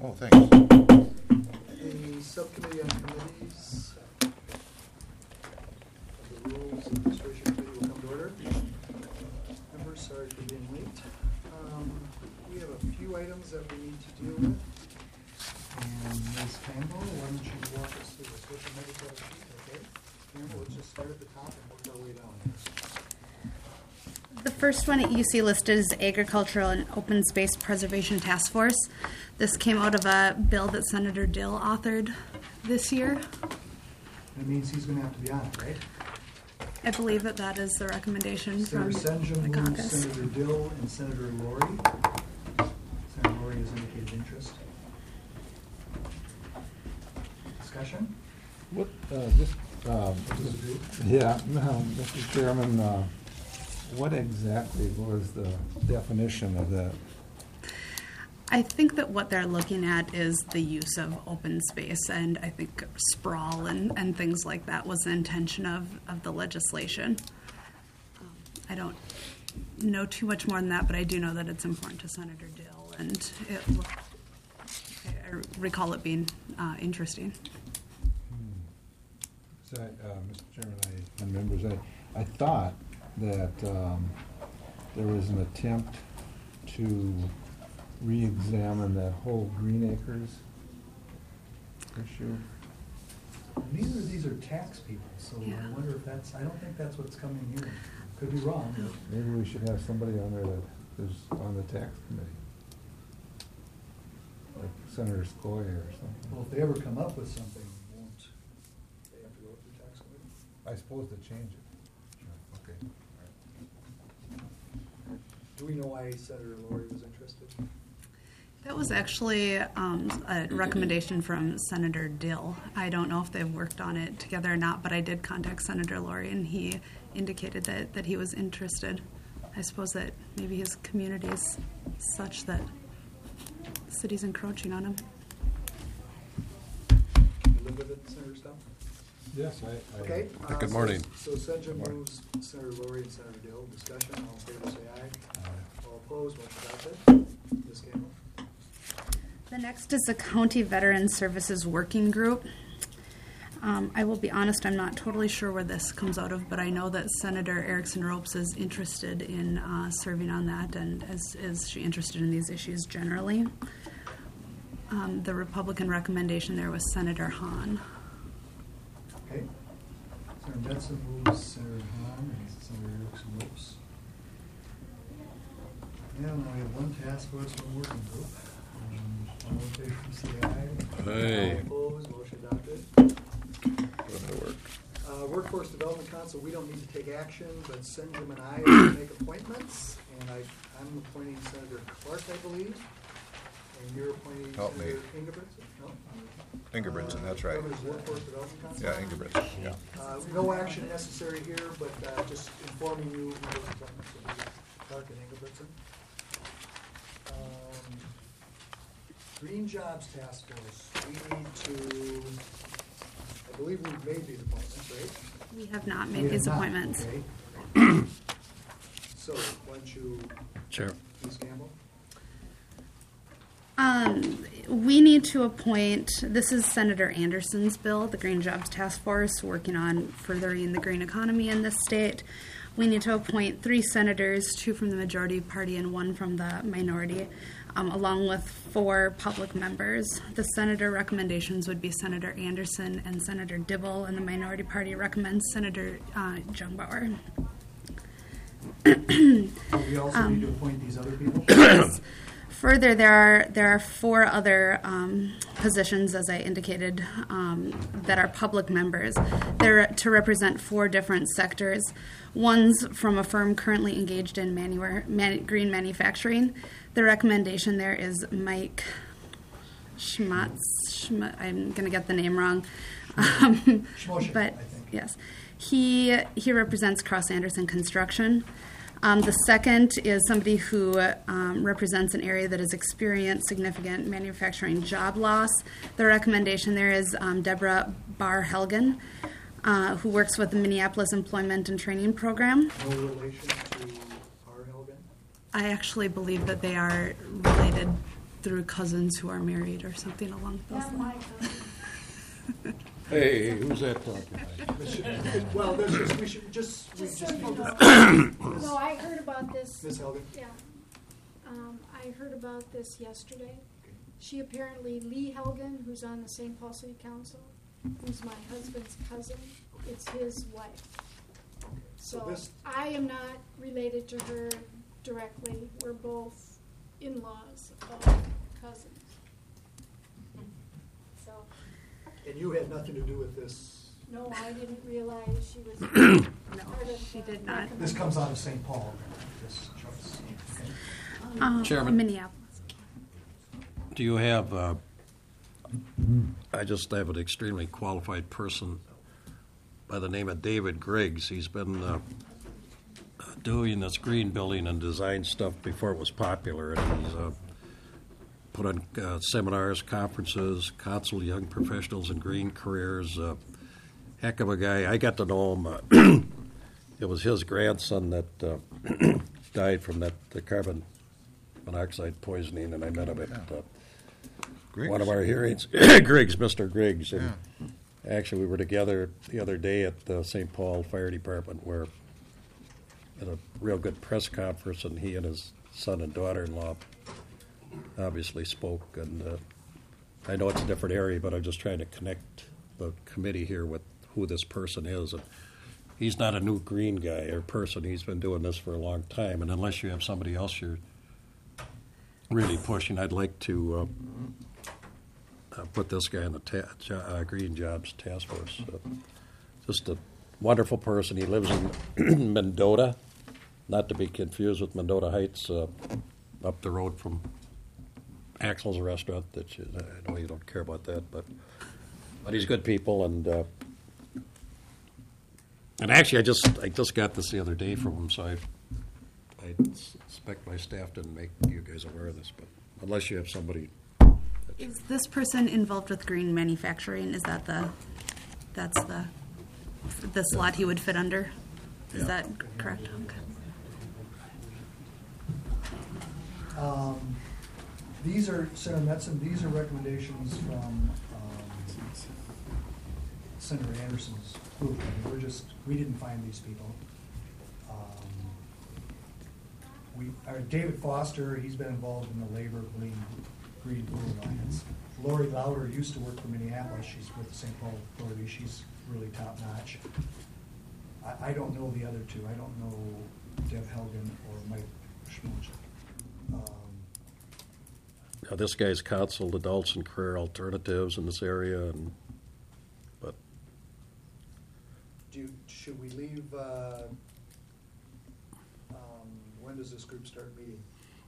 Oh, thanks. The subcommittee on committees. The rules and administration committee will come to order. Members, sorry for being late. We have a few items that we need to deal with. And Ms. Campbell, why don't you walk us through this? What's the next sheet? Okay. Campbell, let's just start at the top and work our way down here. The first one that you see listed is Agricultural and Open Space Preservation Task Force. This came out of a bill that Senator Dill authored this year. That means he's going to have to be on it, right? I believe that that is the recommendation from Senator the Senjum moves, caucus. Senator Dill, and Senator Laurie. Senator Laurie has indicated interest. Discussion? What, Disagree? yeah, Mr. Chairman, what exactly was the definition of that? I think that what they're looking at is the use of open space, and I think sprawl and things like that was the intention of the legislation. I don't know too much more than that, but I do know that it's important to Senator Dill, and I recall it being interesting. So, Mr. Chairman and members, I thought that there was an attempt to re-examine that whole Green Acres issue. Neither of these are tax people, so Yeah. I wonder if that's, I don't think that's what's coming here. Could be wrong. but Maybe we should have somebody on there that is on the tax committee, like Senator Scoia or something. Well, if they ever come up with something, won't they have to go through tax committee? I suppose to change it. Okay. Do we know why Senator Laurie was interested? That was actually a recommendation from Senator Dill. I don't know if they've worked on it together or not, but I did contact Senator Laurie, and he indicated that he was interested. I suppose that maybe his community is such that the city's encroaching on him. Can you live with it, Senator Stump? Yes, I. Okay. Good morning. So Senjum moves, Senator Laurie and Senator Dill. Discussion, all in favor say aye. All opposed, motion adopted. Ms. Campbell? The next is the County Veteran Services Working Group. I will be honest, I'm not totally sure where this comes out of, but I know that Senator Erickson Ropes is interested in serving on that, and is she interested in these issues generally. The Republican recommendation there was Senator Hahn. Okay. Senator Benson moves, Senator Hahn, and Senator Erickson Lopes. Yeah, now we have one task force, one working group. All in favor, say aye. Aye. All opposed, motion adopted. That'll work. Workforce Development Council, we don't need to take action, but Senjum and I are going to make appointments. And I'm appointing Senator Clark, I believe. And you're appointing Help me. Senator Ingebrigtsen? No? Ingebrigtsen, that's right. Governor's Workforce Development Council? Yeah, Ingebrigtsen, yeah. No action necessary here, but just informing you who those appointments will be, Clark and Ingebrigtsen. Green Jobs Task Force, we need to, I believe we've made these appointments, right? We have not We made have these not, appointments. okay. So, why don't you, Sure. Ms. Campbell? We need to appoint, this is Senator Anderson's bill, the Green Jobs Task Force, working on furthering the green economy in this state. We need to appoint 3 senators, 2 from the majority party and 1 from the minority, along with 4 public members. The senator recommendations would be Senator Anderson and Senator Dibble, and the minority party recommends Senator Jungbauer. We also need to appoint these other people? Further, there are 4 other positions, as I indicated, that are public members. They're to represent 4 different sectors. One's from a firm currently engaged in green manufacturing. The recommendation there is Mike Schmatz. I'm going to get the name wrong. Schmosher, But I think. yes, he represents Cross Anderson Construction. The second is somebody who represents an area that has experienced significant manufacturing job loss. The recommendation there is Deborah Barr-Helgen, who works with the Minneapolis Employment and Training Program. No relation to R. Helgen? I actually believe that they are related through cousins who are married or something along those Not my lines. cousin. Hey, who's that talking? Well, there's just, we just Just so need you know. to. No, I heard about this. Ms. Helgen? Yeah. I heard about this yesterday. She apparently, Lee Helgen, who's on the St. Paul City Council, who's my husband's cousin, it's his wife. So So this, I am not related to her directly. We're both in-laws of cousins. So, and you had nothing to do with this. no, I didn't realize she was No, part of. she did not. This comes out of St. Paul, this choice. Chairman. Minneapolis. Do you have, I just have an extremely qualified person by the name of David Griggs. He's been doing this green building and design stuff before it was popular, and he's put on seminars, conferences, counsel young professionals in green careers. Heck of a guy. I got to know him. It was his grandson that died from the carbon monoxide poisoning, and I met him at Griggs? one of our hearings. Griggs, Mr. Griggs. And actually, we were together the other day at the St. Paul Fire Department where at a real good press conference, and he and his son and daughter-in-law obviously spoke. And I know it's a different area, but I'm just trying to connect the committee here with who this person is. And he's not a new green guy or person. He's been doing this for a long time. And unless you have somebody else you're really pushing, I'd like to put this guy in the Green Jobs Task Force. Just a wonderful person. He lives in Mendota, not to be confused with Mendota Heights, up the road from Axel's Restaurant. I know you don't care about that, but he's good people. And actually, I just got this the other day from him, so I expect my staff didn't make you guys aware of this, but unless you have somebody. Is this person involved with green manufacturing? Is that the slot he would fit under? Is Yeah. that correct? Okay. These are, Senator Metzen, these are recommendations from Senator Anderson's group. I mean, we didn't find these people. David Foster, he's been involved in the Labor Green Blue Alliance. Lori Lauder used to work for Minneapolis. She's with the St. Paul Authority. She's really top notch. I don't know the other two. I don't know Deb Helgen or Mike Schmolchik. Now, this guy's counseled adults and career alternatives in this area, but Should we leave? When does this group start meeting?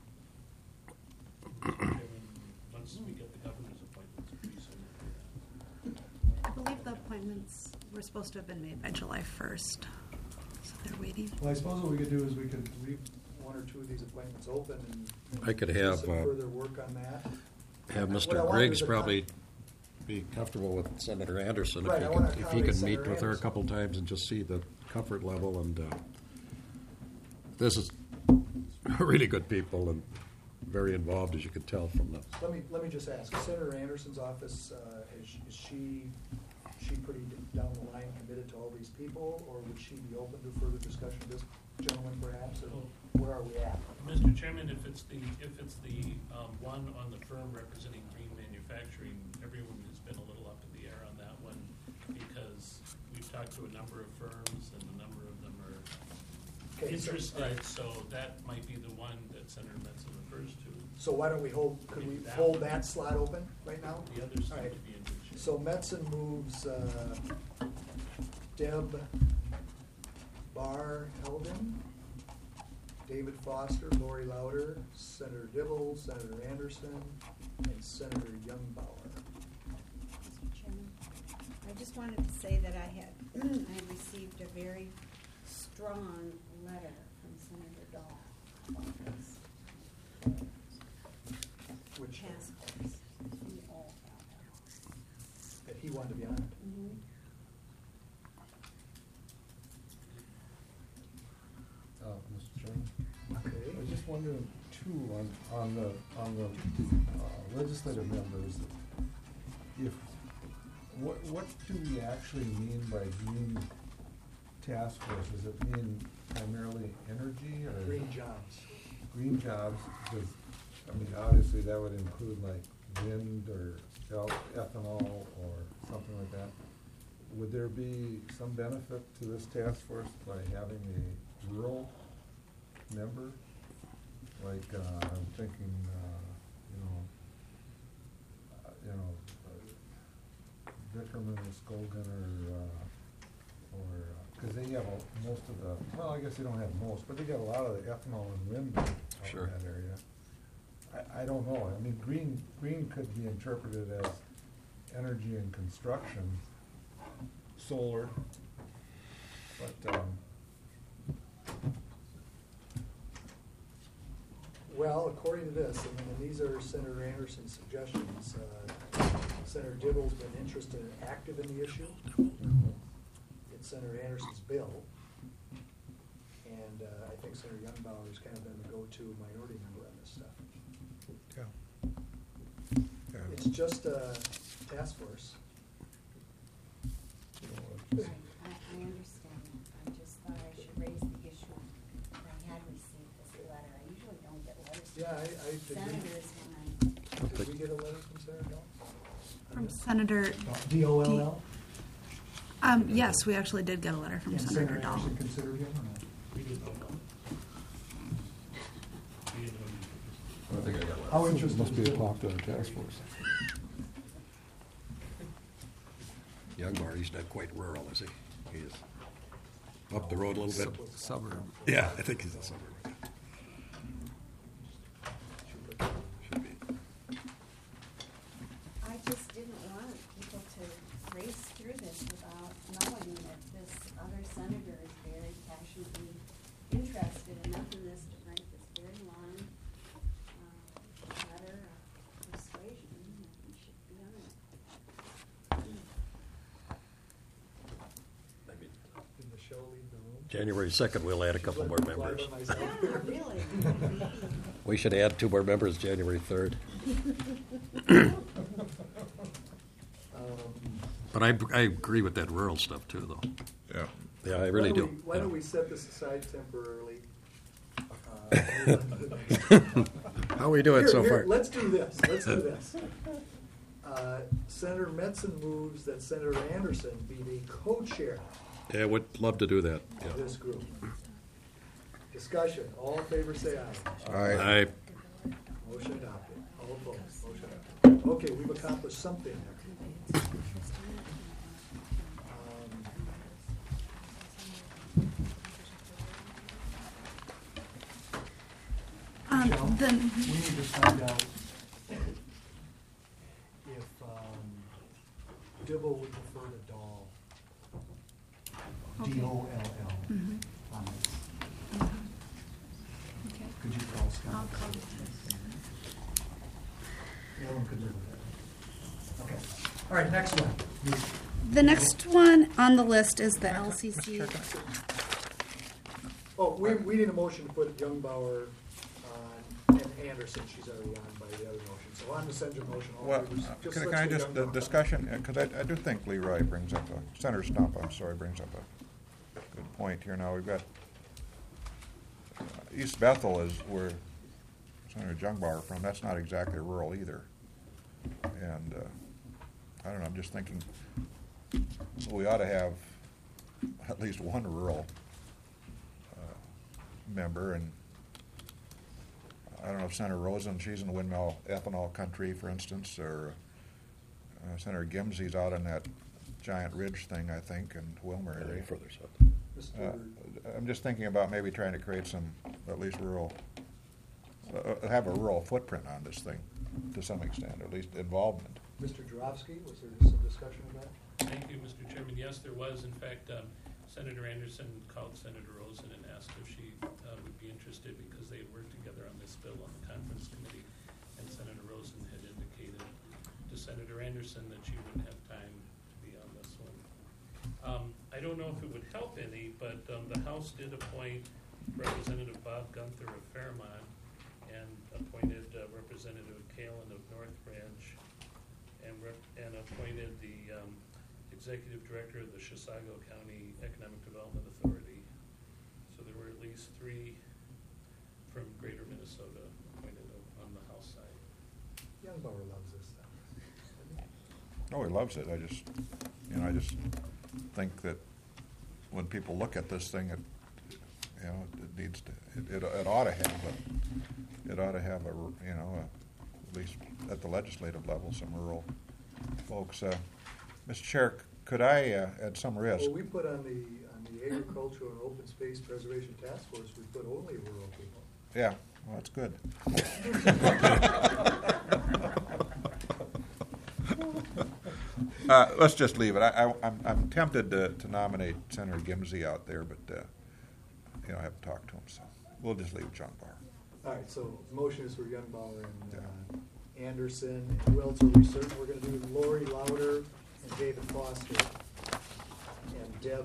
Once we get the governor's appointments, pretty soon. I believe the appointments were supposed to have been made by July 1st, so they're waiting. Well, I suppose what we could do is we could leave one or two of these appointments open and I could do have some further work on that. have What I Mr. want Griggs is a probably be comfortable with Senator Anderson Right, I if wanna he accommodate could Senator meet with her a Anderson. couple times and just see the comfort level. And this is really good people and very involved, as you can tell from the. Let me just ask, Senator Anderson's office, is she pretty down the line committed to all these people, or would she be open to further discussion of this gentleman perhaps, or where are we at? Mr. Chairman, if it's the one on the firm representing green manufacturing, everyone has been a little up in the air on that one because we've talked to a number of firms and a number of them are Okay, so- interested, all right. so that might be the one that Senator Metzen refers to. So why don't we could we hold that slot open right now? The others All seem right. to be in good shape. So Metzen moves Deb Barr Helden, David Foster, Lori Lauder, Senator Dibble, Senator Anderson, and Senator Youngbauer. Mr. Chairman, I just wanted to say that I received a very strong letter from Senator Dahl about this Which task force. We all got that he wanted to be on it. Mr. Chairman, Okay. I was just wondering, 2 too, on the legislative members, if, what do we actually mean by green task force? Does it mean primarily energy or? Green jobs. Green jobs, because, I mean, obviously that would include like wind or ethanol or something like that. Would there be some benefit to this task force by having a rural member? Like, I'm thinking, Vickerman or Skolgan or because they have most of the, well, I guess they don't have most, but they got a lot of the ethanol and wind out Sure. in that area. I don't know. I mean, green could be interpreted as energy and construction, solar, but Well, according to this, I mean, and these are Senator Anderson's suggestions. Senator Dibble's been interested and active in the issue. It's Senator Anderson's bill. And I think Senator Youngbauer's kind of been the go-to minority member on this stuff. Yeah. It's just a task force. I understand that. I just thought I should raise the issue that I had received this letter. I usually don't get letters Yeah, from senators when did we get a letter from Senator Dahl? From Senator, D-O-L-L? yes, we actually did get a letter from And Senator Dahl. Anderson considered him or not? We didn't know. We didn't know. I don't think I got one. How interested must be is a Bill? popular task force. Youngbar, he's not quite rural, is he? He is up the road a little bit. Suburb. Yeah, I think he's a suburb. Should be. I just didn't want people to race through this without knowing that this other senator is very passionately interested enough in this to write this very long letter of persuasion that we should be on it. I mean, Did Michelle leave the room? January 2nd, we'll add a couple more Fly by members. myself Yeah, here. really. We should add 2 more members January 3rd. But I agree with that rural stuff too, though. Yeah. Yeah, I really do. Why don't we set this aside temporarily? How are we doing so Here, far? let's do this. Let's do this. Senator Metzen moves that Senator Anderson be the co-chair Yeah, would love to do that. of Yeah. this group. Discussion. All in favor, say aye. I Motion adopted. All opposed. Motion adopted. Okay, we've accomplished something there. Michelle, Then, we need to find out if Dibble would prefer to Dahl. Okay. D-O-L-L. Mhm. On this. okay. Could you call Scott? I'll call. Ellen could live with that. Okay. All right, next one. The next one on the list is the LCC. Oh, we need a motion to put Youngbauer on, and Anderson, she's already on by the other motion. So on the Senator motion, all Well, favors, can let's I do just, the Youngbauer. discussion, because I do think Leroy brings up Senator Stump, I'm sorry, brings up a good point here. Now, we've got, East Bethel is where Senator Youngbauer from, that's not exactly rural either. And, I don't know, I'm just thinking, we ought to have at least one rural member, and I don't know if Senator Rosen, she's in the windmill ethanol country, for instance, or Senator Gimsey's out on that Giant Ridge thing, I think, in Wilmer area. further south. Mr. I'm just thinking about maybe trying to create some, at least rural, have a rural footprint on this thing, to some extent, or at least involvement. Mr. Jarofsky, was there some discussion of that? Thank you, Mr. Chairman. Yes, there was. In fact, Senator Anderson called Senator Rosen and asked if she would be interested because they had worked together on this bill on the conference committee. And Senator Rosen had indicated to Senator Anderson that she wouldn't have time to be on this one. I don't know if it would help any, but the House did appoint Representative Bob Gunther of Fairmont and appointed Representative Kalen of North Branch, and appointed the Executive Director of the Chisago County Economic Development Authority. So there were at least 3 from Greater Minnesota appointed on the House side. Youngbauer loves this stuff. Oh, he loves it. I just think that when people look at this thing, it needs to, it ought to have at least at the legislative level, some rural folks. Mr. Chair, could I, at some risk? Well, we put on the Agricultural and Open Space Preservation Task Force, we put only rural people. Yeah, well, that's good. Let's just leave it. I'm tempted to nominate Senator Gimsey out there, but I haven't talked to him, so we'll just leave John Barr. All right, so the motion is for Youngbauer and Anderson. And who else are we certain? We're going to do Lori Lauder and David Foster and Deb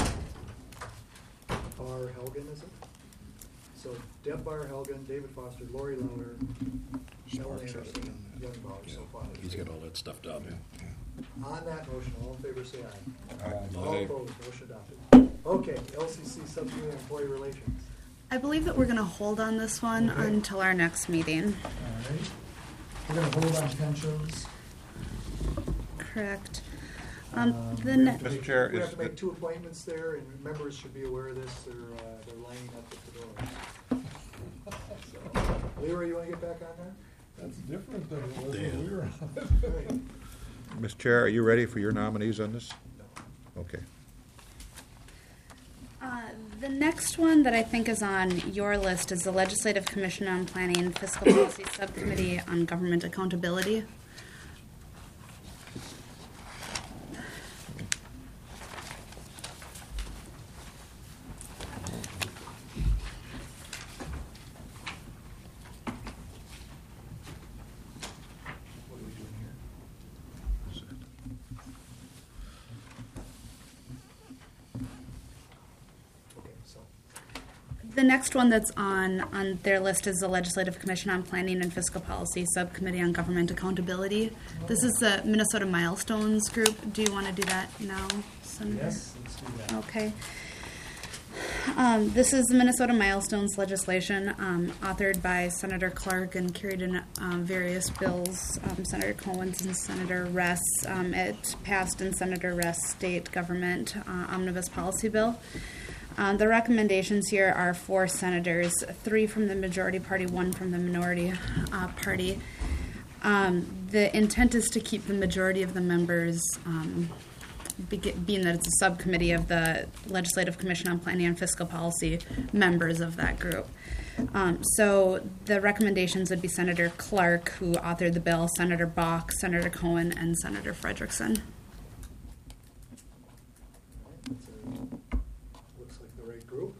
Barr Helgen, is it? So Deb Barr Helgen, David Foster, Lori Lauder, Ellen Anderson, and Youngbauer so far. He's got all that stuff down there. On that motion, all in favor say aye. Aye. All Aye. opposed, motion adopted. Okay, LCC Subcommittee on Employee Relations. I believe that we're going to hold on this one Okay. until our next meeting. All right. We're going to hold on pensions. Correct. We have The to next. Mr. make- Chair, we have is to make the- 2 appointments there, and members should be aware of this. They're lining up at the doors. So, Leroy, you want to get back on there? That's different than it was when Dan. we were on it. All right. Mr. Chair, are you ready for your nominees on this? Okay. The next one that I think is on your list is the Legislative Commission on Planning and Fiscal Policy Subcommittee on Government Accountability. What are we doing here? Okay, so The next one that's on their list is the Legislative Commission on Planning and Fiscal Policy Subcommittee on Government Accountability. This is the Minnesota Milestones Group. Do you want to do that now, Senator? yes, let's do that. Okay. This is the Minnesota Milestones legislation authored by Senator Clark and carried in various bills. Senator Cohen's and Senator Ress. It passed in Senator Ress' state government omnibus policy bill. The recommendations here are 4 senators, 3 from the majority party, 1 from the minority party. The intent is to keep the majority of the members, being that it's a subcommittee of the Legislative Commission on Planning and Fiscal Policy, members of that group. So the recommendations would be Senator Clark, who authored the bill, Senator Bach, Senator Cohen, and Senator Frederickson. That's looks like the right group.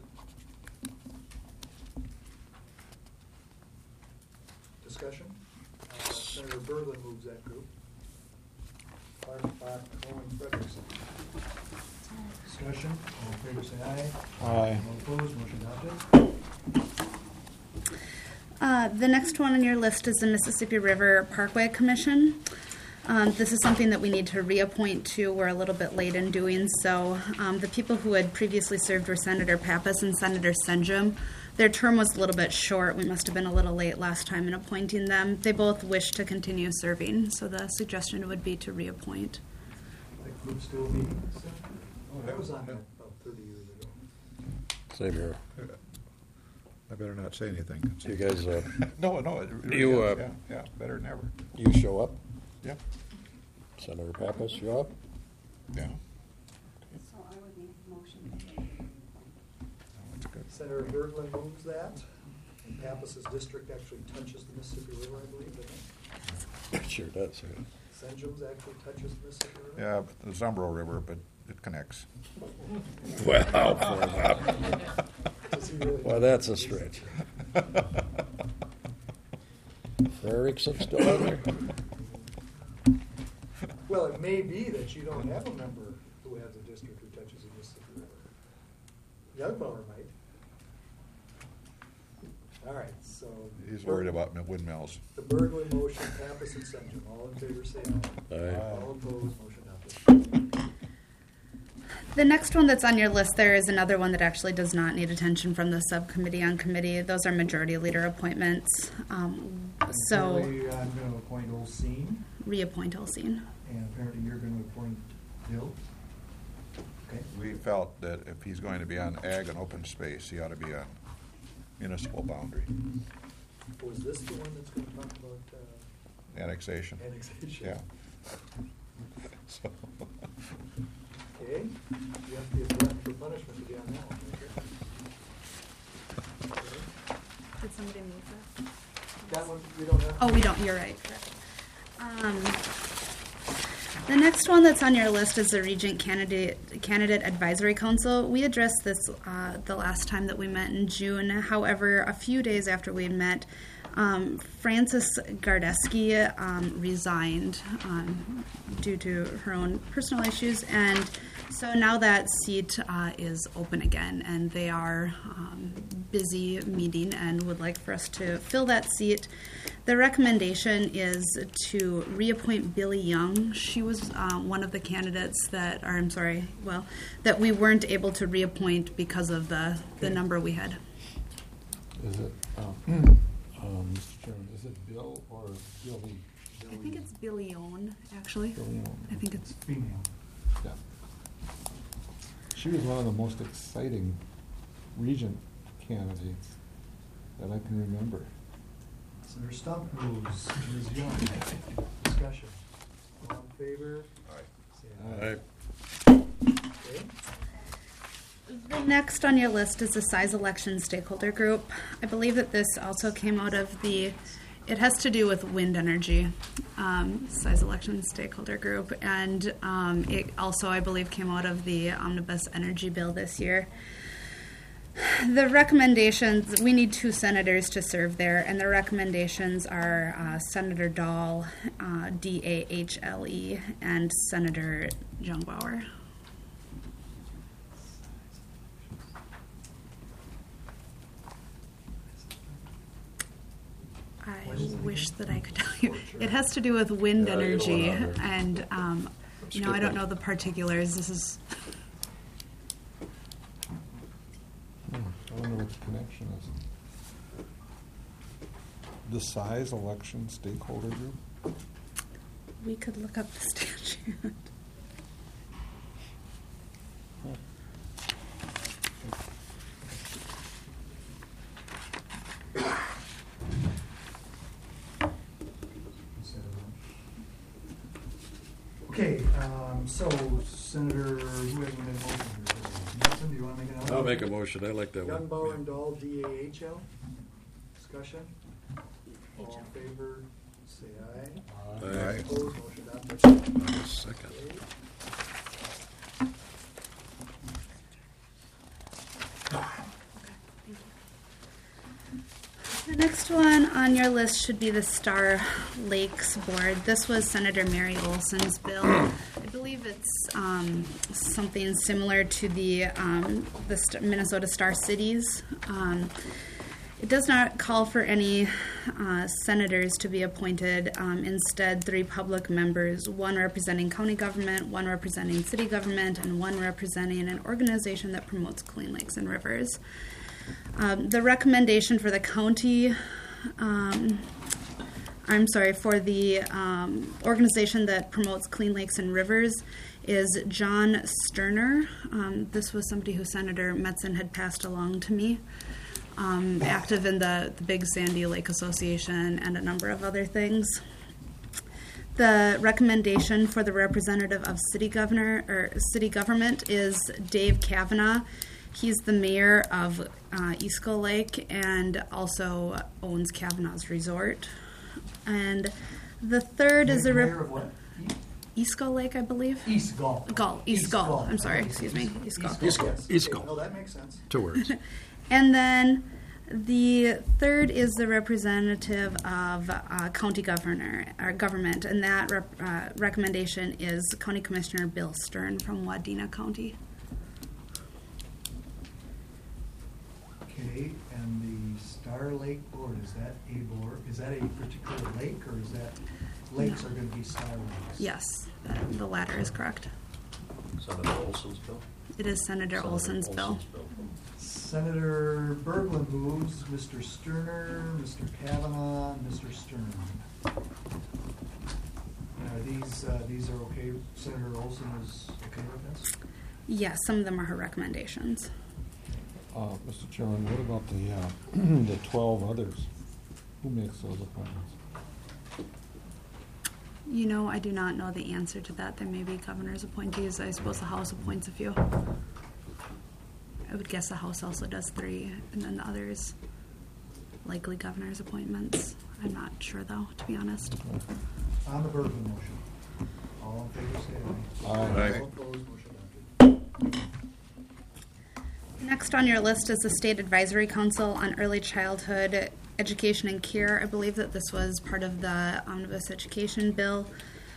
Discussion? Senator Berglund moves that group. Clark, Bach, Cohen, Frederickson. Discussion? All in favor say aye. Aye. All opposed, motion adopted. The next one on your list is the Mississippi River Parkway Commission. This is something that we need to reappoint to. We're a little bit late in doing so. The people who had previously served were Senator Pappas and Senator Senjum. Their term was a little bit short. We must have been a little late last time in appointing them. They both wish to continue serving, so the suggestion would be to reappoint. That group still meeting? Oh, I was on that about 30 years ago. Same here. I better not say anything. You guys, No, it really You, is. Yeah, better than ever. you show up? Yep. Senator Pappas, show up? Yeah. So I would make a motion to That's good. Senator Berglund moves that. And Pappas's district actually touches the Mississippi River, I believe, doesn't it? It sure does. Senjum's actually touches the Mississippi River. Yeah, the Zumbro River, but it connects. Wow. Does he really- Well, that's a stretch. Frederickson still on there? Well, it may be that you don't have a member who has a district who touches the Mississippi River. Youngbauer might. All right, So. He's worried about windmills. The Berglund motion, Pappas and Senjum. All in favor, say aye. Aye. All opposed, motion passes. The next one that's on your list there is another one that actually does not need attention from the subcommittee on committee. Those are majority leader appointments. So Apparently, I'm going to appoint Olseen, reappoint Olseen. and apparently you're going to appoint Bill. Okay. We felt that if he's going to be on ag and open space, he ought to be on municipal boundary Was this the one that's going to talk about annexation. annexation? Yeah. So, Okay, you have to be a glutton for punishment to be on that one. Okay. Did somebody move that? That one, we don't have. Oh, we don't. You're right. The next one that's on your list is the Regent Candidate Advisory Council. We addressed this the last time that we met in June. However, a few days after we had met, Frances Gardeski resigned due to her own personal issues, and so now that seat is open again, and they are busy meeting and would like for us to fill that seat. The recommendation is to reappoint Billy Young. She was one of the candidates that we weren't able to reappoint because of the number we had. Is it, Mr. Chairman, is it Bill or Billy? I think it's Billy Young, actually. Billy Young. I think it's Female. Yeah. She was one of the most exciting regent candidates that I can remember. Senator Stump moves, Ms. Young. Discussion. All in favor? Say aye. Okay. The next on your list is the size election stakeholder group. I believe that this also came out of it has to do with wind energy, size election stakeholder group, and it also, I believe, came out of the omnibus energy bill this year. The recommendations, we need 2 senators to serve there, and the recommendations are Senator Dahl, D-A-H-L-E, and Senator Jungbauer. I wish that I could tell you. It has to do with wind Yeah, you don't energy, wanna- and I don't know the particulars. This is I wonder what the connection is. The size election stakeholder group? we could look up the statute. Okay, so Senator, who hasn't made a motion here? Nelson, do you want to make an I'll make a motion. I like that one. Youngbauer and Dahl, D-A-H-L. Discussion. All in favor, say aye. Aye. Opposed, motion not passes. Second. Okay. The next one on your list should be the Star Lakes Board. This was Senator Mary Olson's bill. I believe it's something similar to the Minnesota Star Cities. It does not call for any senators to be appointed. Instead, 3 public members, 1 representing county government, 1 representing city government, and 1 representing an organization that promotes clean lakes and rivers. The recommendation for the county, for the organization that promotes clean lakes and rivers is John Sterner. This was somebody who Senator Metzen had passed along to me, active in the Big Sandy Lake Association and a number of other things. The recommendation for the representative of city government is Dave Kavanaugh. He's the mayor of Eagle Lake and also owns Kavanaugh's Resort. And the third is Mayor of what? Eagle Lake, I believe. East Gulf. East Gulf. I'm sorry, excuse me. East Gulf. East Gulf. Yes. East Okay, Gulf. No, that makes sense. 2 words. And then the third is the representative of county government, and that recommendation is County Commissioner Bill Stern from Wadena County. Okay, and the Star Star Lake Board, is that a board, is that a particular lake, or is that lakes are gonna be Star Lakes? Yes, the latter is correct. Senator Olson's bill? It is Senator Olson's bill. Senator Berglund moves, Mr. Sterner, Mr. Kavanaugh, and Mr. Stern. These are okay, Senator Olson is okay with this? Yes, some of them are her recommendations. Mr. Chairman, what about the 12 others? Who makes those appointments? You know, I do not know the answer to that. There may be governor's appointees. I suppose the House appoints a few. I would guess the House also does 3, and then the others, likely governor's appointments. I'm not sure, though, to be honest. On the Berglund motion, all in favor say aye. Aye. All opposed, motion adopted. Next on your list is the State Advisory Council on Early Childhood Education and Care. I believe that this was part of the Omnibus Education Bill.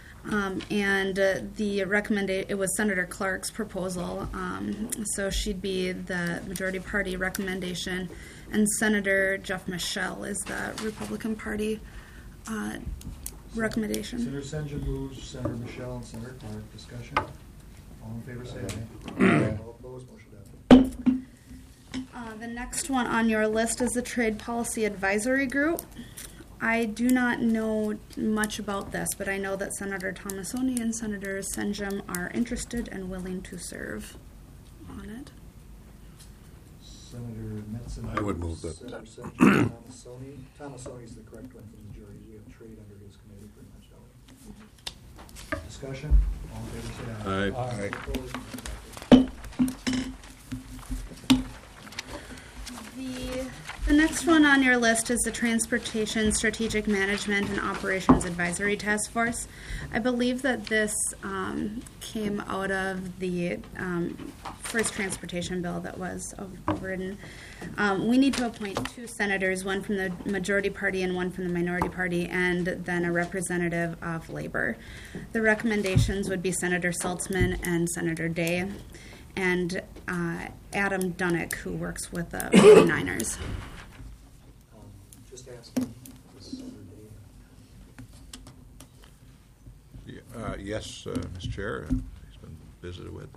It was Senator Clark's proposal, so she'd be the majority party recommendation, and Senator Jeff Michelle is the Republican Party recommendation. Senator Senja moves, Senator Michelle and Senator Clark. Discussion. All in favor say aye. All opposed, motion adopted. The next one on your list is the Trade Policy Advisory Group. I do not know much about this, but I know that Senator Tomasoni and Senator Senjum are interested and willing to serve on it. Senator Metzen. I would move that. Senator Senja, Tomasoni is the correct one for the majority. We have trade under his committee pretty much, don't we? Discussion. All in favor say aye. Aye. All opposed, motion adopted. The next one on your list is the Transportation Strategic Management and Operations Advisory Task Force. I believe that this came out of the first transportation bill that was overridden. We need to appoint 2 senators, one from the majority party and one from the minority party, and then a representative of labor. The recommendations would be Senator Saltzman and Senator Day, and Adam Dunnick, who works with the 49ers. Just asking. Yes, Mr. Chair, he's been visited with.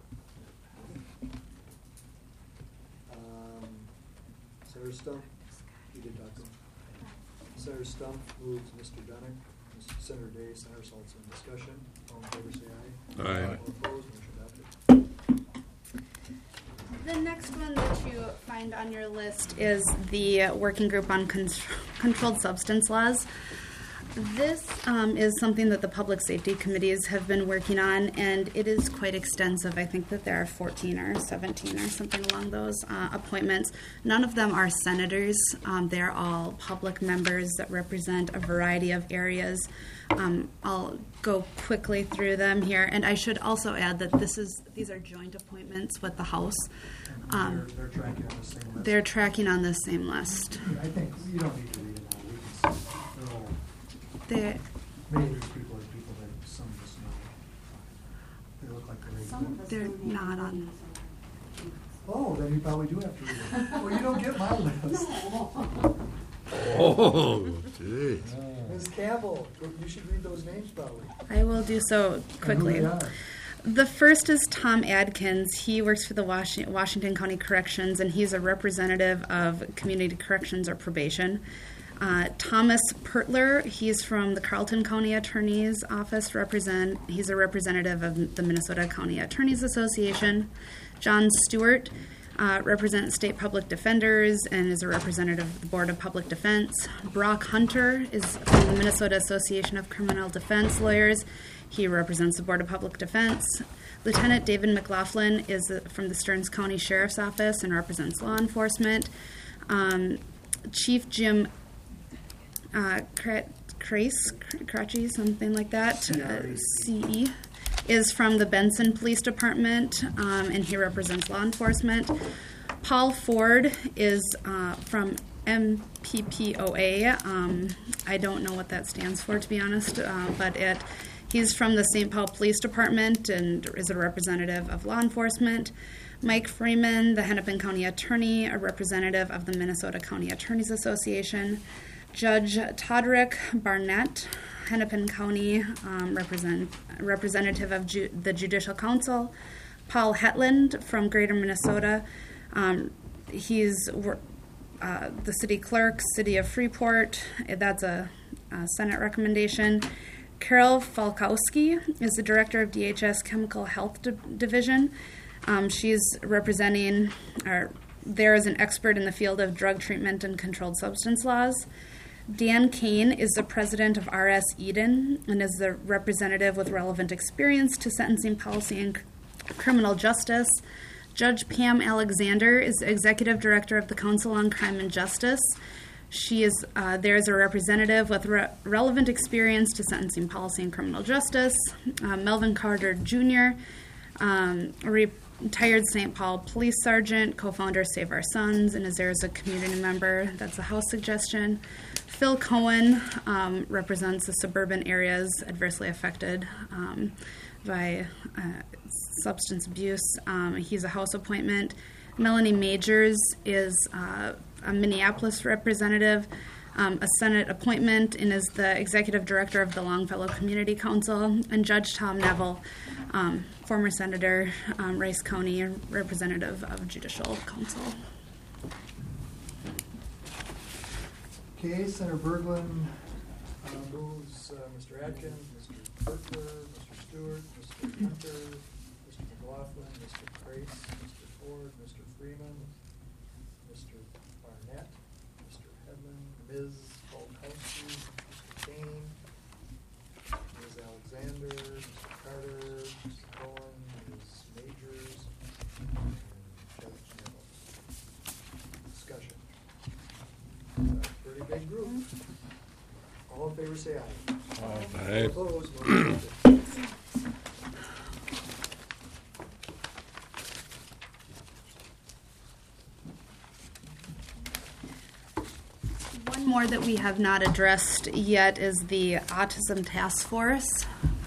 Senator Stump, you did talk to him. Senator Stump moves Mr. Dunnick, Senator Day, Senator Saltzman. Discussion. All in favor say aye. Aye. All opposed, motion adopted. The next one that you find on your list is the Working Group on Controlled Substance Laws. This is something that the Public Safety Committees have been working on, and it is quite extensive. I think that there are 14 or 17 or something along those appointments. None of them are senators. They're all public members that represent a variety of areas. I'll go quickly through them here, and I should also add that these are joint appointments with the House. They're tracking on the same list. They're tracking on the same list. I think you don't need to read them all. We can see. They're all. Many of these people are people that some of us know. They look like They're not on. Oh, then you probably do have to read them. Well, you don't get my list. Oh, jeez. Ms. Campbell, you should read those names probably. I will do so quickly. And who they are. The first is Tom Adkins. He works for the Washington County Corrections, and he's a representative of Community Corrections or Probation. Thomas Pertler, he's from the Carleton County Attorney's Office. He's a representative of the Minnesota County Attorneys Association. John Stewart represents state public defenders and is a representative of the Board of Public Defense. Brock Hunter is from the Minnesota Association of Criminal Defense Lawyers. He represents the Board of Public Defense. Lieutenant David McLaughlin is from the Stearns County Sheriff's Office and represents law enforcement. Chief Jim Cratchy, something like that, CE, is from the Benson Police Department, and he represents law enforcement. Paul Ford is from MPPOA. I don't know what that stands for, to be honest, but he's from the St. Paul Police Department and is a representative of law enforcement. Mike Freeman, the Hennepin County Attorney, a representative of the Minnesota County Attorneys Association. Judge Todrick Barnett, Hennepin County, representative of the Judicial Council. Paul Hetland from Greater Minnesota. He's the city clerk, City of Freeport. That's a Senate recommendation. Carol Falkowski is the director of DHS Chemical Health Division. She's representing, there as an expert in the field of drug treatment and controlled substance laws. Dan Kane is the president of RS Eden and is the representative with relevant experience to sentencing policy and criminal justice. Judge Pam Alexander is the executive director of the Council on Crime and Justice. She is there as a representative with relevant experience to sentencing policy and criminal justice. Melvin Carter Jr., retired St. Paul police sergeant, co-founder Save Our Sons, and is there as a community member. That's a House suggestion. Phil Cohen represents the suburban areas adversely affected by substance abuse. He's a House appointment. Melanie Majors is a Minneapolis representative, a Senate appointment, and is the executive director of the Longfellow Community Council. And Judge Tom Neville, former senator, Rice County, representative of Judicial Council. Okay, Senator Berglund moves Mr. Atkins, Mr. Berkler, Mr. Stewart, Mr. Hunter, Mr. McLaughlin, Mr. Price, Mr. Ford, Mr. Freeman, Mr. Barnett, Mr. Hedlund, Ms. Falkowski, Mr. Kane, Ms. Alexander, Mr. Carter, Mr. Cohen, Ms. Majors, and Judge Neville. Discussion. Pretty big group. All in favor say aye. Aye. All opposed, motion carries. One more that we have not addressed yet is the Autism Task Force.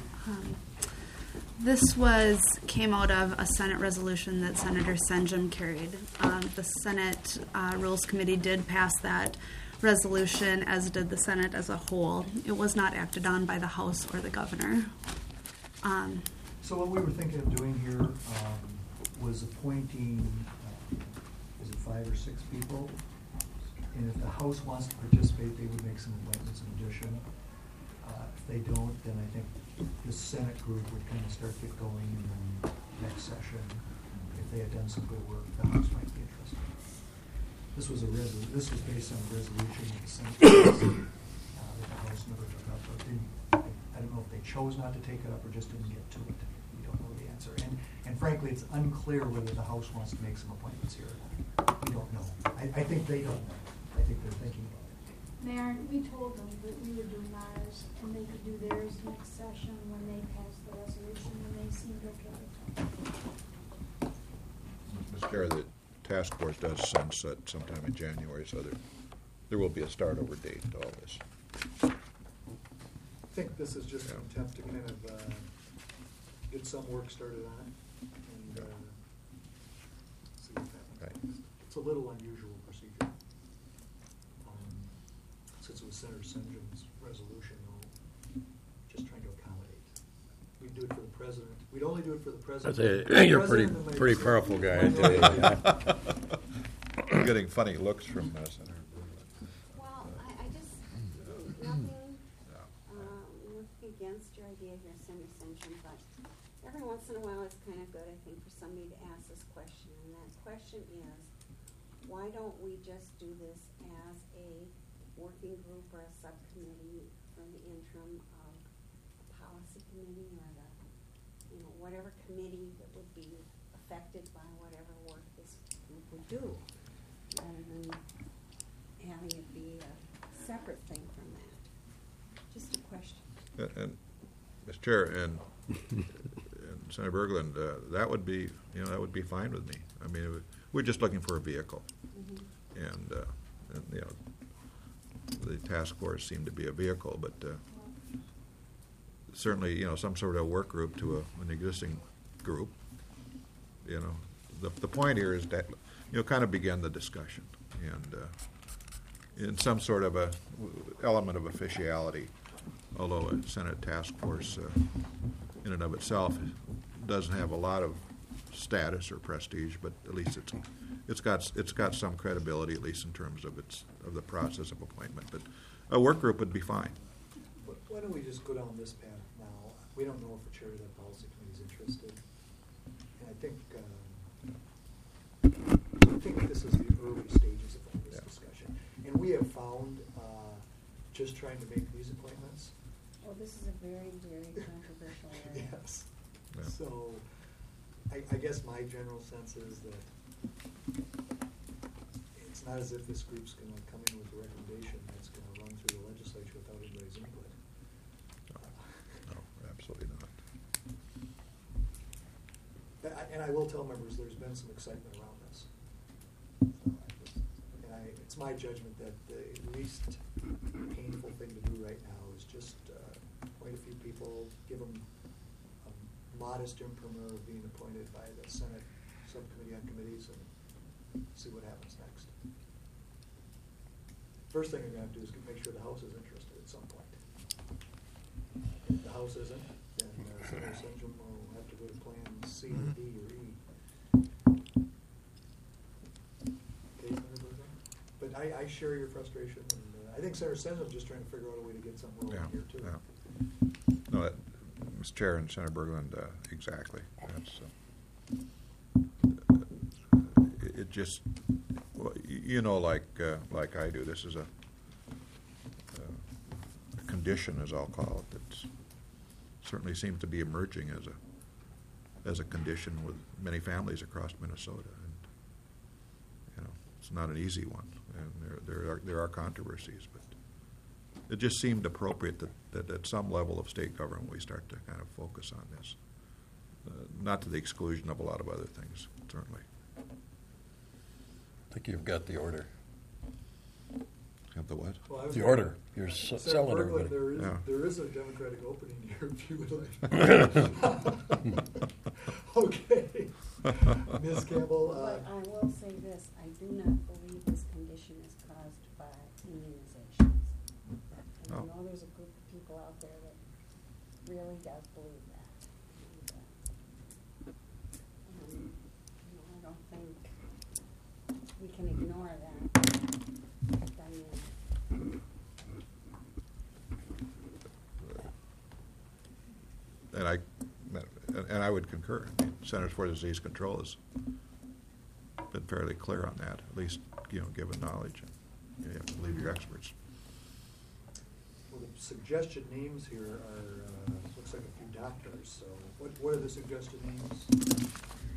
This came out of a Senate resolution that Senator Senjum carried. The Senate Rules Committee did pass that resolution, as did the Senate as a whole. It was not acted on by the House or the governor. So what we were thinking of doing here was appointing, is it 5 or 6 people? And if the House wants to participate, they would make some appointments in addition. If they don't, then I think the Senate group would kind of start get going, and then next session, if they had done some good work, the House might be interested. This was based on a resolution that the Senate passed, that the House never took up. I don't know if they chose not to take it up or just didn't get to it. We don't know the answer. And frankly, it's unclear whether the House wants to make some appointments here or not. We don't know. I think they don't know. I think they're thinking about it. Mayor, we told them that we would do ours, and they could do theirs next session when they pass the resolution, and they seemed okay. Mr. Chair, the task force does sunset sometime in January, so there will be a start over date to all this. I think this is just an attempt to kind of get some work started on it and see what happens. Right. It's a little unusual procedure. Since it was Senator Senjum's resolution, though, just trying to accommodate. We'd do it for the president. We'd only do it for the president. You're a pretty powerful guy, I tell you. I'm getting funny looks from Senator. Well, I just, nothing against your idea here, Senator Senjum, but every once in a while it's kind of good, I think, for somebody to ask this question. And that question is, why don't we just do this as a working group or a subcommittee from the interim of a policy committee or whatever committee that would be affected by whatever work this group would do, rather than having it be a separate thing from that. Just a question. And Mr. Chair and Senator Berglund, that would be fine with me. I mean, we're just looking for a vehicle, and the task force seemed to be a vehicle, but certainly some sort of work group to an existing group, the point here is that, kind of begin the discussion, and in some sort of a element of officiality, although a Senate task force in and of itself doesn't have a lot of status or prestige, but at least it's got some credibility, at least in terms of the process of appointment. But a work group would be fine. Why don't we just go down this path now? We don't know if the chair of the policy committee is interested. And I think this is the early stages of this discussion. And we have found, just trying to make these appointments. Well, this is a very, very controversial area. Yes. Yeah. So, I guess my general sense is that it's not as if this group's going to come in with a recommendation that's going to run through the legislature without anybody's input. No, absolutely not. And I will tell members there's been some excitement around this. And it's my judgment that the least painful thing to do right now is just appoint a few people, give them a modest imprimer of being appointed by the Senate subcommittee on committees, and see what happens next. First thing you're going to have to do is make sure the House is interested at some point. If the House isn't, then Senator Senjum will have to go to Plan C or D or E. Okay, Senator Bergeron? But I share your frustration, and I think Senator Senjum's just trying to figure out a way to get something rolling here too. Yeah. No, Mr. Chair and Senator Berglund, exactly. That's it. Just like I do. This is a condition, as I'll call it, that certainly seems to be emerging as a condition with many families across Minnesota, and it's not an easy one, and there are controversies, but it just seemed appropriate that at some level of state government we start to kind of focus on this, not to the exclusion of a lot of other things, certainly. I think you've got the order. Have the what? Well, I was The gonna- order. You're Senator selling Berglund, everybody. there is a Democratic opening here if you would like. Okay. Ms. Campbell. But I will say this, I do not believe this condition is caused by immunizations. And I Oh. know there's a group of people out there that really does believe that. And, I don't think we can ignore that dynamic. And I would concur. Centers for Disease Control has been fairly clear on that, at least given knowledge. You have to believe your experts. Well, the suggested names here are, looks like a few doctors, so what are the suggested names?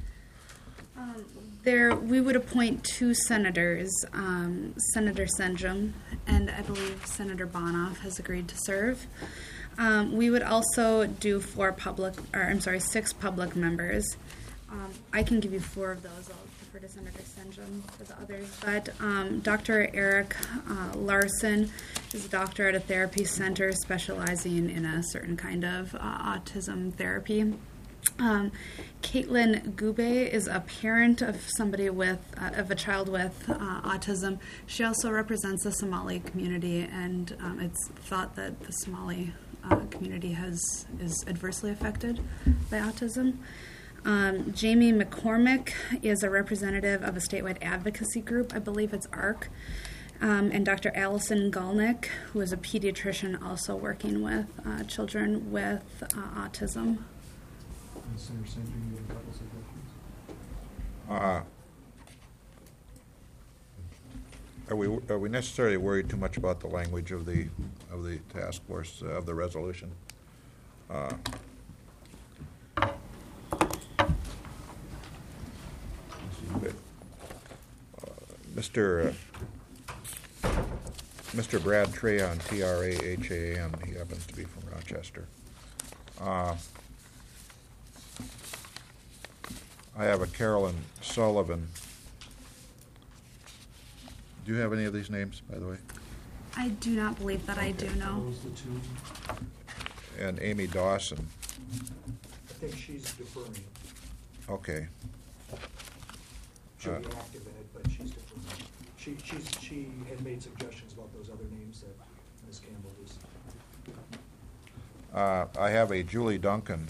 We would appoint two senators, Senator Senjum, and I believe Senator Bonoff has agreed to serve. We would also do 6 public members. I can give you 4 of those. I'll defer to Senator Senjum for the others. But Dr. Eric Larson is a doctor at a therapy center specializing in a certain kind of autism therapy. Caitlin Gube is a parent of somebody of a child with autism. She also represents the Somali community, and it's thought that the Somali community is adversely affected by autism. Jamie McCormick is a representative of a statewide advocacy group. I believe it's ARC. And Dr. Allison Galnick, who is a pediatrician also working with children with autism. Senator Senjum, you have a couple suggestions? Are we necessarily worried too much about the language of the task force of the resolution? Mr. Brad Trahan, Trahan, he happens to be from Rochester. I have a Carolyn Sullivan. Do you have any of these names, by the way? I do not believe that I do know. Those the two. And Amy Dawson. I think she's deferring. Okay. she'll Uh, be active in it, but she's different. She had made suggestions about those other names that Ms. Campbell was. I have a Julie Duncan.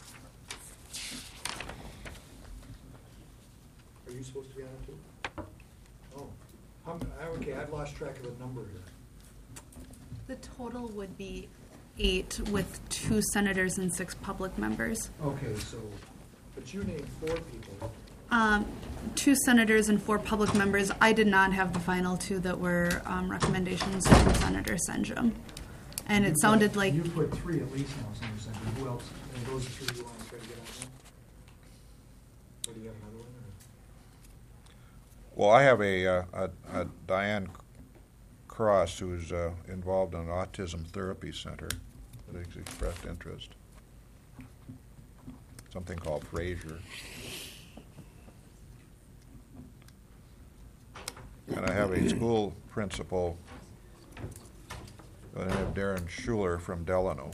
Are you supposed to be on it too? Oh, okay, I've lost track of the number here. The total would be 8 with 2 senators and 6 public members. Okay, so, but you named 4 people. 2 senators and 4 public members. I did not have the final 2 that were recommendations from Senator Senjum. And it sounded like... You put 3 at least now, Senator Senjum. Who else? And those 3 you want to try to get on there? Or do you have another one? Or? Well, I have a Diane Cross who's involved in an autism therapy center that has expressed interest. Something called Fraser. And I have a school principal, I have Darren Schuler from Delano.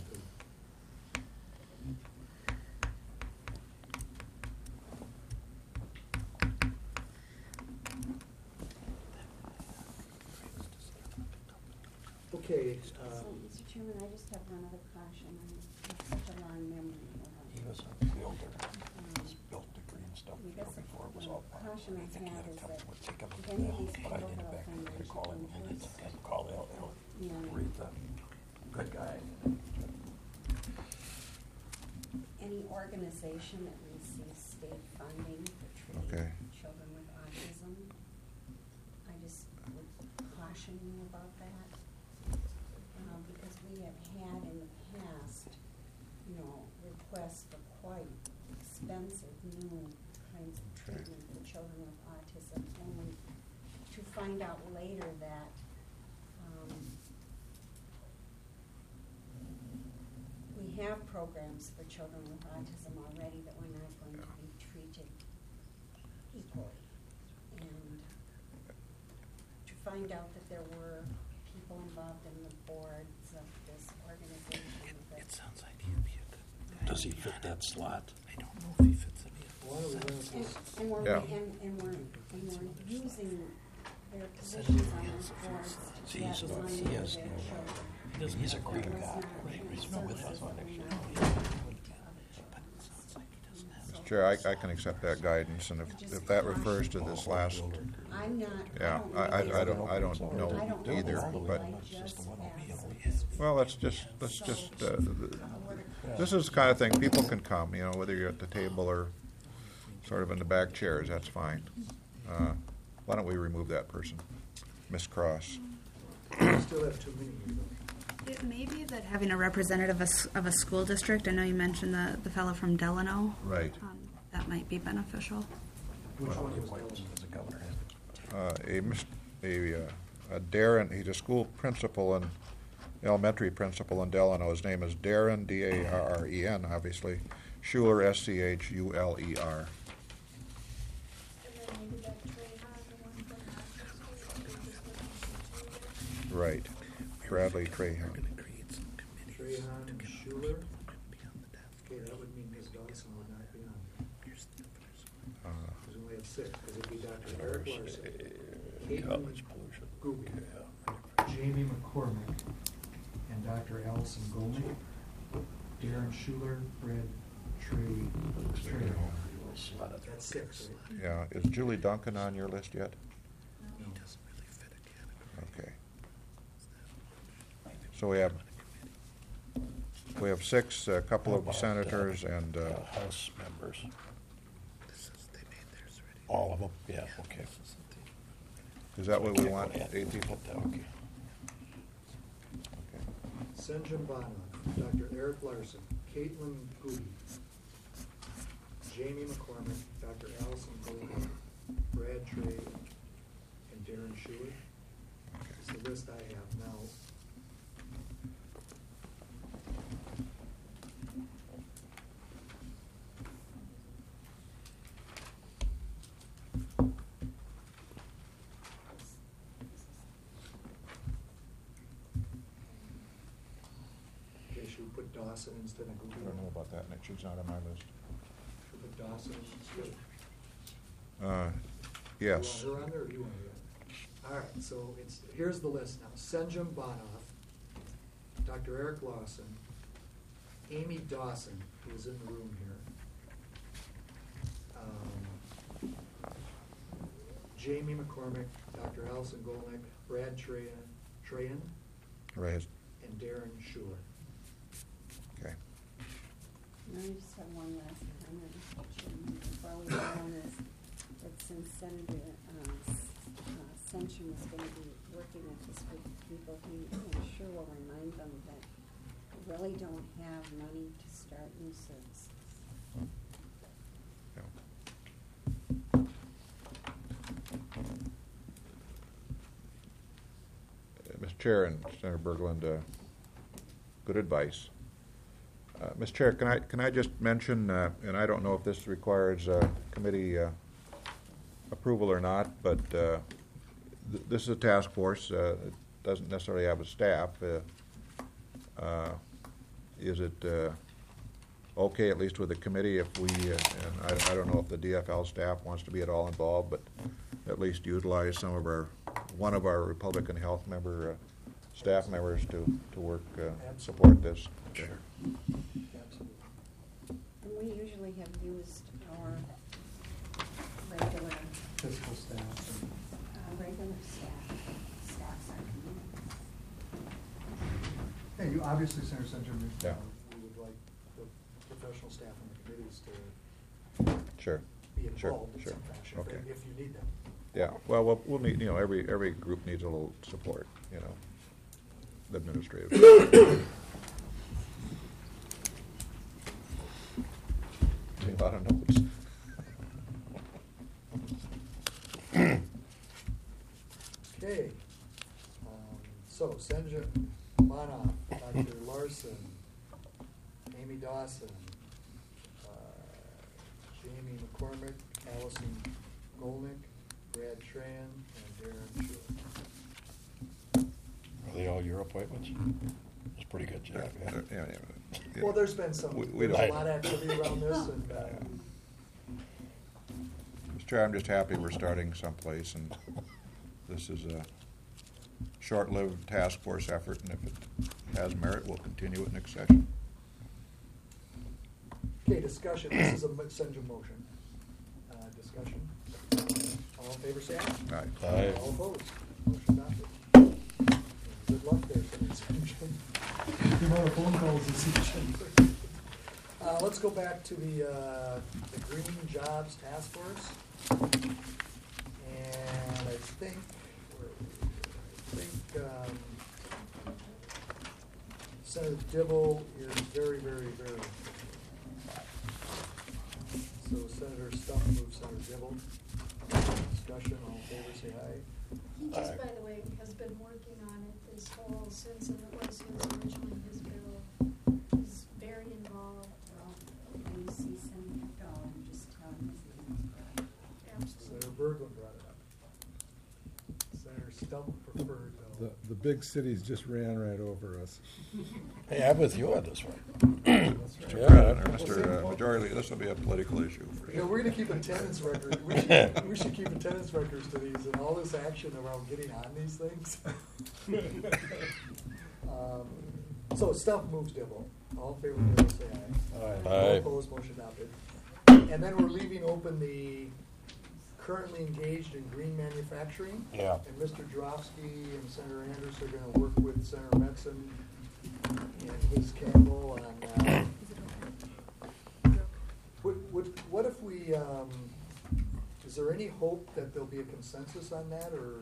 Okay, So, Mr. Chairman, I just have one other caution. I have such a long memory. He was a builder. He's built the green stuff I guess before it was all part. caution I think he have had a is couple that would take him if any of these but I people didn't have back then financial call him and interest, call he'll Yeah. read the good guy. any organization that receives state funding for treating Okay. children with autism, I just would caution you about that. Because we have had in the past, requests for quite expensive new kinds of Okay. treatment for children with autism, only to find out later that we have programs for children with autism already that we're not going to be treated equally. And to find out that there were people involved in the boards of this organization that. sounds like he'd be a good guy. Does he fit that slot? I don't know if he fits it. why don't we run And, this? and we're, Yeah. and we're using their positions on those boards to See, get he's money he for their has children. He's a That great was guy. not He's not with us services on that next we year. not But provided it to other sounds like he doesn't have. children. Chair, I can accept that guidance, and if that refers to this last, I'm not. yeah, I I don't don't know I don't know exactly. either, but, I just well, let's just, this is the kind of thing, people can come, whether you're at the table or sort of in the back chairs, that's fine. Why don't we remove that person? Ms. Cross. We still have too many here, though. It may be that having a representative of a school district, I know you mentioned the fellow from Delano. Right. That might be beneficial. Which one was White Delano? as a governor. A Darren, he's a school principal and elementary principal in Delano. His name is Darren, D-A-R-R-E-N, obviously. Schuler, S-C-H-U-L-E-R. And then maybe that Trey Hahn, the one from Rochester, Right. Bradley Trahan. Trahan Schuler? Okay, that would mean Ms. Dawson would not be on. Because we only have 6, because it'd be Dr. Eric Larson, Caitlin College pollution. Gooby, Jamie McCormick, and Dr. Allison Goldman, Darren Schuler, Brad Trejo. That's 6, right? Yeah, is Julie Duncan on your list yet? No. Okay. So we have 6, a couple of senators and, House members. All of them? Yeah, okay. is that what we want, 8 people? Okay. Okay. Senjum Bana, Dr. Eric Larson, Caitlin Goody, Jamie McCormick, Dr. Allison Goldman, Brad Trey, and Darren Schuler. It's the list I have now. Okay, should we put Dawson instead of Goody? I don't know about that, Nick, she's not on my list. Should we put Dawson instead? Yes. You want her on there, or do you want to do it? All right, so here's the list now. Senjum Bonoff, Dr. Eric Lawson, Amy Dawson, who is in the room here, Jamie McCormick, Dr. Allison Golnick, Brad Trayan, Right. and Darren Schuler. Okay. And I just have one last comment, Chairman, before we go on this, that since Senator Senchum is going to be working with this group of people, he, I'm sure will remind them that we really don't have money to start new services. Yeah. Mr. Chair and Senator Berglund, good advice. Mr. Chair, can I just mention, and I don't know if this requires committee approval or not, but this is a task force. It doesn't necessarily have a staff. Is it okay, at least with the committee, if we, and I don't know if the DFL staff wants to be at all involved, but at least utilize one of our Republican Health member staff members to work, support this. Absolutely. And we usually have used our regular Fiscal staff. regular staffs our communities. Yeah, you obviously, Senator Senjum, Yeah. we would like the professional staff and the committees to Sure. be Sure, involved in sure. some fashion, Okay. if you need them. Yeah, well, we'll need, every group needs a little support, the administrative. A lot of notes. Okay, so Senjum Bonoff, Dr. Larson, Amy Dawson, Jamie McCormick, Allison Golnick, Brad Tran, and Darren Schuler. Are they all your appointments? It's a pretty good job, yeah. Yeah. Well, there's been some, We there's a don't- lot of activity around this, and Mr. Chair, I'm just happy we're starting someplace, and this is a short-lived task force effort, and if it has merit, we'll continue it next session. okay, discussion, this is a Senjum motion. Discussion. All in favor, say aye. Aye. Aye. All opposed, motion adopted. Good luck there, Senator Senjum. The amount of phone calls this evening. Let's go back to the Green Jobs Task Force. And I think, Senator Dibble is very, very, very. So Senator Stump moves Senator Dibble. Discussion, all in favor, say aye. He just, by the way, has been working on it this fall since it was originally his bill. He's very involved. Well, when you see Senator Dahl, just tell him his name is Brad. Absolutely. Senator Berglund brought it up. Senator Stump preferred, though. The big cities just ran right over us. Hey, I'm with you on this one. That's right. Yeah. Mr. Majority, this will be a political issue for Yeah, you. we're gonna keep attendance records. We should keep attendance records to these and all this action around getting on these things. So Stump moves Dibble. All in favor, Dibble, say aye. Aye. All opposed, motion adopted. And then we're leaving open the currently engaged in green manufacturing. Yeah. And Mr. Drofsky and Senator Anders are gonna work with Senator Metzen and Ms. Campbell on, what if we, is there any hope that there'll be a consensus on that, or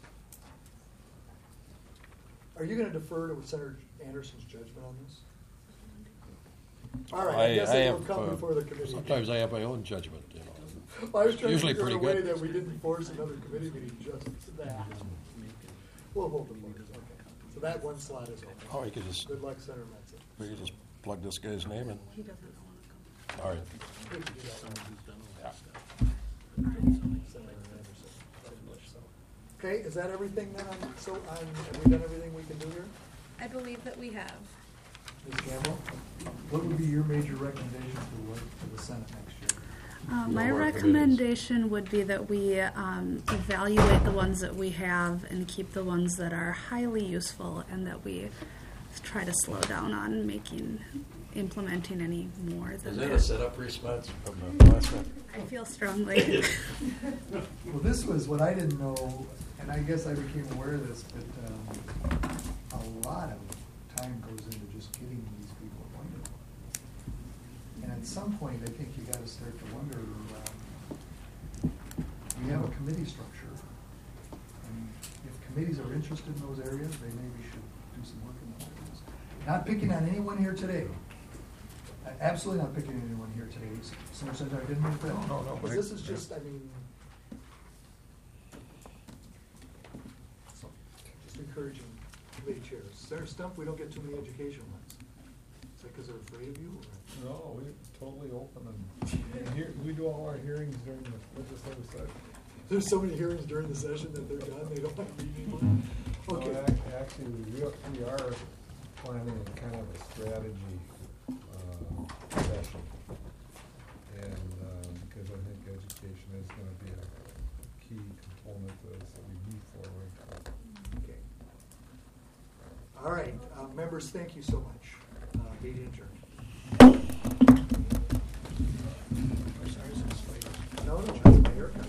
are you gonna defer to Senator Anderson's judgment on this? All right, I guess it will come before the committee. Sometimes I have my own judgment, Well, I was trying to usually figure out a pretty way good. that we didn't force another committee meeting just to that. We'll hold the voters, okay. So that one slot is open. Oh, you could just, Good luck, Senator Metzen. we could just plug this guy's name in. He doesn't want to come. All right. We can do that one. Yeah. Senator Anderson. Okay, is that everything then? Have we done everything we can do here? I believe that we have. Ms. Campbell, what would be your major recommendation for the Senate next year? My No more recommendation would be that we evaluate the ones that we have and keep the ones that are highly useful, and that we try to slow down on implementing any more than Is that. that a setup response from the last one? I feel strongly. Well, this was what I didn't know, and I guess I became aware of this, but a lot of time goes into just getting these people appointed. And at some point, I think you gotta start to wonder, we have a committee structure. And if committees are interested in those areas, they maybe should do some work in those areas. Not picking on anyone here today. Absolutely not picking on anyone here today. Senator Center, I didn't mean that. No. Because this is just, I mean, just encouraging committee chairs. Senator Stump, we don't get too many education ones. Is that because they're afraid of you? Or? No, we're totally open and here, we do all our hearings during the legislative session. There's so many hearings during the session that they're done, they don't have to read anymore. Okay. No, actually, we are planning a kind of a strategy session. And because I think education is going to be a key component to this that we move forward. Okay. All right, members, thank you so much. Meeting adjourned. No, that's my haircut.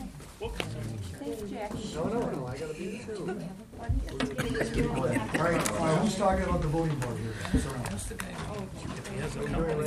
No, I gotta be there too. All right, who's talking about the voting board here?